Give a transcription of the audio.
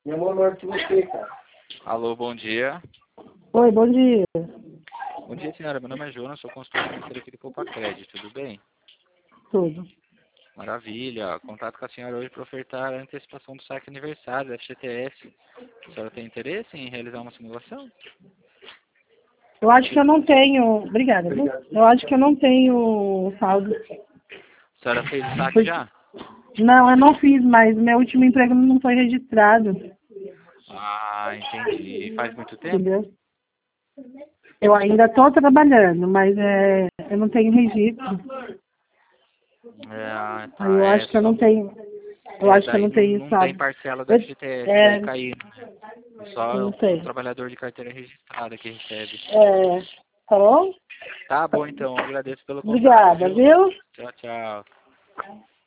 E é uma maior que você, cara. Alô, bom dia. Oi, bom dia. Bom dia, senhora. Meu nome é Jonas, sou consultor financeiro aqui do Poupa Crédito, tudo bem? Tudo. Maravilha. Contato com a senhora hoje para ofertar a antecipação do saque aniversário da FGTS. A senhora tem interesse em realizar uma simulação? Eu acho que eu não tenho... Obrigada. Viu? Eu acho que eu não tenho saldo. A senhora fez o saque já? Não, eu não fiz, mas meu último emprego não foi registrado. Ah, entendi. Faz muito tempo? Entendeu? Eu ainda estou trabalhando, mas eu não tenho registro. É, Aí tá. eu acho que eu Só... não tenho... Eu acho que eu daí não tenho não tem saldo. parcela da FGTS daí caindo, né? Só Não o sei. trabalhador de carteira registrada que recebe. Tá bom? Tá bom, então. Agradeço pelo contato, Obrigada, viu? viu? Tchau, tchau.